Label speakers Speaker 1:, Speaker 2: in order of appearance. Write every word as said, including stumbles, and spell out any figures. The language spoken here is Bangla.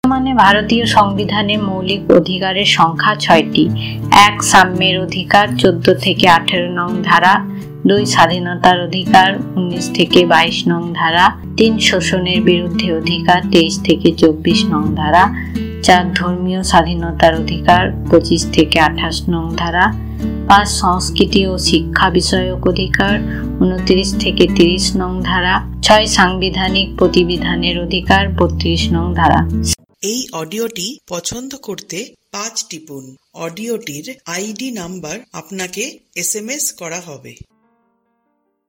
Speaker 1: বর্তমানে ভারতীয় সংবিধানে মৌলিক অধিকারের সংখ্যা ছয়টি। এক, সাম্যের অধিকার চোদ্দ থেকে আঠেরো নং ধারা। দুই, স্বাধীনতার অধিকার উনিশ থেকে বাইশ নং ধারা। তিন, শোষণের বিরুদ্ধে অধিকার তেইশ থেকে চব্বিশ নং ধারা। চার, ধর্মীয় স্বাধীনতার অধিকার পঁচিশ থেকে আঠাশ নং ধারা। পাঁচ, সংস্কৃতি ও শিক্ষা বিষয়ক অধিকার উনত্রিশ থেকে তিরিশ নং ধারা। ছয়, সাংবিধানিক প্রতিবিধানের অধিকার বত্রিশ নং ধারা।
Speaker 2: এই অডিওটি পছন্দ করতে পাঁচ টিপুন। অডিওটির আইডি নাম্বার আপনাকে এস এম এস করা হবে।